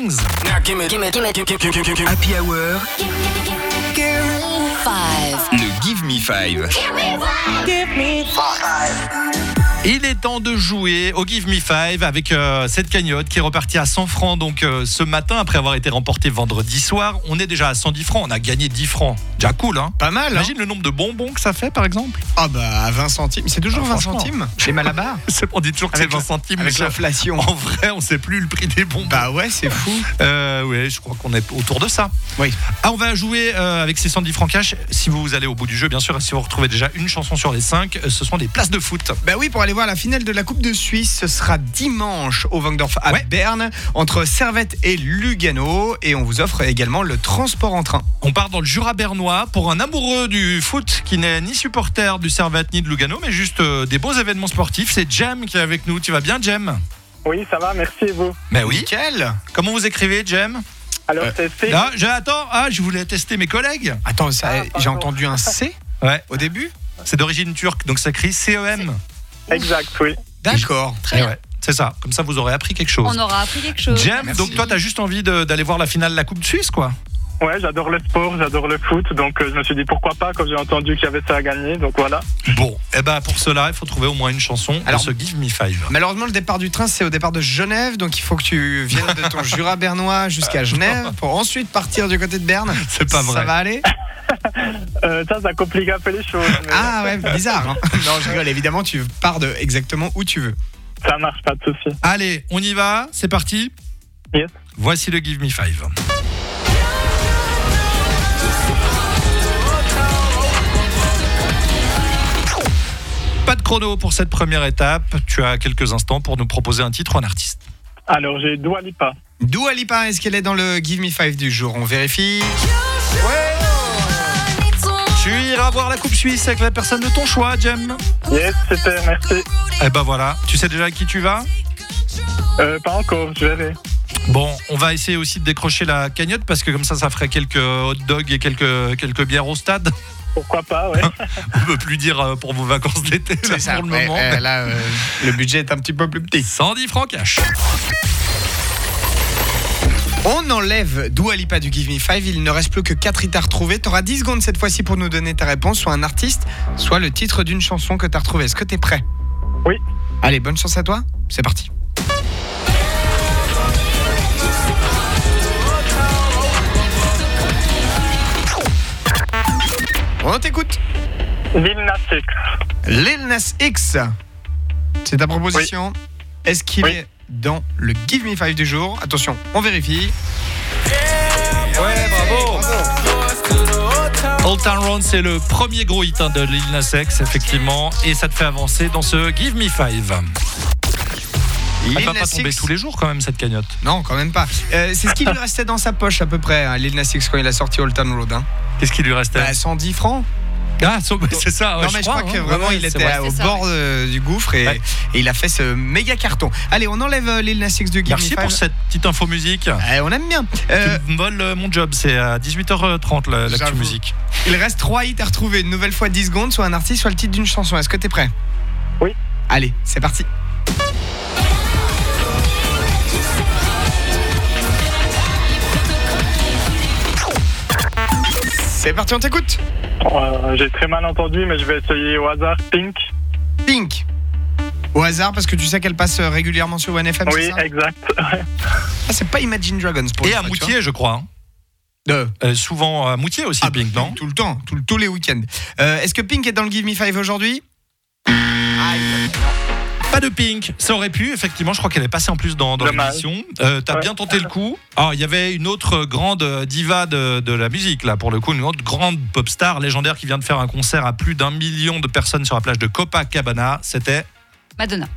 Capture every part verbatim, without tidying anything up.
Things. Happy Hour. Le Give Me Five. Il est temps de jouer au Give Me Five avec euh, cette cagnotte qui est repartie à cent francs donc euh, ce matin après avoir été remportée vendredi soir. On est déjà à cent dix francs, on a gagné dix francs. Déjà cool, hein. Pas mal. Imagine hein. le nombre de bonbons que ça fait par exemple. Ah bah à vingt centimes, c'est toujours Ah, vingt franchement. centimes. Les Malabar. C'est- On dit toujours que c'est Avec vingt la- centimes. Avec mais ça- l'inflation. En vrai, on sait plus le prix des bonbons. Bah ouais, c'est fou. Euh, ouais, je crois qu'on est autour de ça. Oui. Ah, on va jouer euh, avec ces cent dix francs cash. Si vous allez au bout du jeu, bien sûr, et si vous retrouvez déjà une chanson sur les cinq, euh, ce sont des places de foot. Bah oui, pour aller voir la finale de la Coupe de Suisse, ce sera dimanche au Wangdorf à Ouais. Berne, entre Servette et Lugano. Et on vous offre également le transport en train. On part dans le Jura bernois pour un amoureux du foot qui n'est ni supporter du Servette ni de Lugano, mais juste euh, des beaux événements sportifs. C'est Jem qui est avec nous. Tu vas bien, Jem? Oui, ça va, merci et vous. Mais oui. Nickel. Comment vous écrivez, Jem? Alors, Euh, c'est C. Ah, j'ai- attends, ah, je voulais tester mes collègues. Attends, ça, Ah, j'ai pardon. entendu un C Ouais. au début. C'est d'origine turque, donc ça écrit C E M. Exact, oui. D'accord. Eh ouais, c'est ça. Comme ça, vous aurez appris quelque chose. On aura appris quelque chose. Jem, Merci. donc toi, t'as juste envie de- d'aller voir la finale de la Coupe de Suisse, quoi. Ouais, j'adore le sport, j'adore le foot, donc euh, je me suis dit pourquoi pas quand j'ai entendu qu'il y avait ça à gagner, donc voilà. Bon, et ben pour cela, il faut trouver au moins une chanson Alors- de ce Give Me Five. Malheureusement, le départ du train, c'est au départ de Genève. Donc il faut que tu viennes de ton Jura bernois jusqu'à Genève pour ensuite partir du côté de Berne. C'est pas vrai. Ça va aller? Euh, ça, ça complique un peu les choses, mais Ah ouais, bizarre. Hein. Non, je rigole. Évidemment, tu pars de exactement où tu veux. ça marche, pas de souci. Allez, on y va, c'est parti. Yes. Voici le Give Me Five. Pas de chrono pour cette première étape. Tu as quelques instants pour nous proposer un titre ou un artiste. Alors, j'ai Dua Lipa. Dua Lipa, est-ce qu'elle est dans le Give Me Five du jour? On vérifie. Tu iras voir la Coupe Suisse avec la personne de ton choix, Jem. Yes, super, merci. Eh ben voilà, tu sais déjà avec qui tu vas? Euh, pas encore, je verrai. Bon, on va essayer aussi de décrocher la cagnotte parce que comme ça, ça ferait quelques hot dogs et quelques, quelques bières au stade. Pourquoi pas, ouais. On ne peut plus dire euh, pour vos vacances d'été là, C'est ça. pour le Ouais, moment. euh, là, euh, le budget est un petit peu plus petit. cent dix francs cash. On enlève Dua Lipa du Give Me Five. Il ne reste plus que quatre hits à retrouver. Tu auras dix secondes cette fois-ci pour nous donner ta réponse, soit un artiste, soit le titre d'une chanson que tu as retrouvée. Est-ce que tu es prêt? Oui. Allez, bonne chance à toi. C'est parti. On t'écoute. Lil Nas X. Lil Nas X. C'est ta proposition. Est-ce qu'il Oui. est dans le Give Me Five du jour? Attention, on vérifie. Ouais, bravo. Old Town Road, c'est le premier gros hit hein, de Lil Nas X, effectivement, et ça te fait avancer dans ce Give Me Five. Elle Lil va pas Nas tomber X. tous les jours quand même cette cagnotte. Non, quand même pas. Euh, c'est ce qui lui restait dans sa poche à peu près, hein, Lil Nas X, quand il a sorti Old Town Road. Hein. Qu'est-ce qui lui restait? Bah, cent dix francs. Ah, c'est ça. Ouais, non mais je crois, que hein. vraiment Ouais, il c'est était vrai. au C'est ça, bord euh, du gouffre et, Ouais. et il a fait ce méga carton. Allez, on enlève euh, Lil Nas X du Give Merci Me pour Five. cette petite info musique. Eh, on aime bien. Euh, Tu me voles euh, mon job, c'est à dix-huit heures trente la, l'actu J'avoue. musique. il reste trois hits à retrouver. Une nouvelle fois dix secondes, soit un artiste, soit le titre d'une chanson. Est-ce que t'es prêt? Oui. Allez, c'est parti. C'est parti, on t'écoute. Euh, j'ai très mal entendu, mais je vais essayer au hasard. Pink. Pink. Au hasard, parce que tu sais qu'elle passe euh, régulièrement sur One F M, Oui, c'est ça? exact. Ah, c'est pas Imagine Dragons pour Et une à fois, tu Moutier, je crois. hein. vois. Euh, Euh, souvent à Moutier aussi, Ah, Pink, bah, non? Tout le temps, tout le- tous les week-ends. Euh, Est-ce que Pink est dans le Give Me Five aujourd'hui? Aïe. Pas de Pink, ça aurait pu, effectivement, je crois qu'elle est passée en plus dans, dans Dommage. l'émission. Euh, T'as Ouais. bien tenté le coup. Ah, il y avait une autre grande diva de, de la musique, là, pour le coup, une autre grande pop star légendaire qui vient de faire un concert à plus d'un million de personnes sur la plage de Copacabana. C'était. Madonna.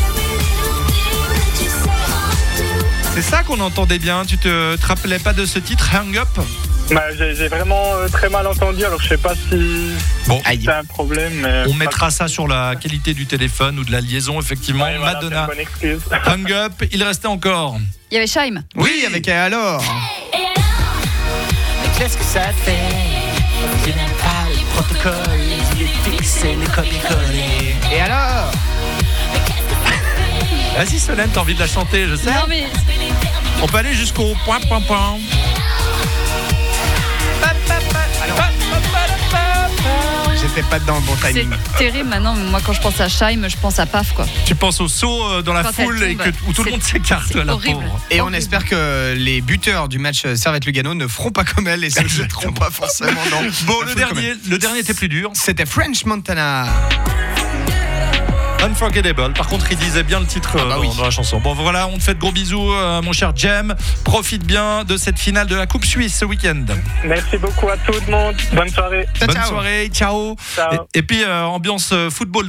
C'est ça qu'on entendait bien. Tu te, te rappelais pas de ce titre, Hang Up? Bah, j'ai, j'ai vraiment euh, très mal entendu, alors je sais pas si Bon, Aïe. c'est un problème. Mais on mettra ça sur la qualité du téléphone ou de la liaison, effectivement. Ouais, voilà, c'est une Madonna, bonne excuse. Hang Up, il restait encore. Il y avait Shaim. Oui, avec Et alors. Mais qu'est-ce que ça te fait? Je n'aime pas le protocole, il est fixé, le copier-coller. Et alors? Vas-y, Solène, t'as envie de la chanter, je sais. Non mais On peut aller jusqu'au point, point, point. J'étais pas dedans le bon C'est timing. terrible maintenant. Moi, quand je pense à Scheim, je pense à Paf, quoi. Tu penses au saut euh, dans la Quand elle foule et tombe, que, où tout le c'est- monde s'écarte, c'est la horrible. pauvre. Et on Horrible. espère que les buteurs du match Servette-Lugano ne feront pas comme elle et se jetteront pas forcément dans. Bon, la le foule dernier, le dernier était plus dur. C'était French Montana. Unforgettable. Par contre, il disait bien le titre euh, bah dans, oui. dans la chanson. Bon, voilà, on te fait de gros bisous, euh, mon cher Jem. Profite bien de cette finale de la Coupe Suisse ce week-end. Merci beaucoup à tout le monde. Bonne soirée. Ciao, Bonne ciao. soirée, ciao. Ciao. Et, et puis, euh, ambiance euh, football.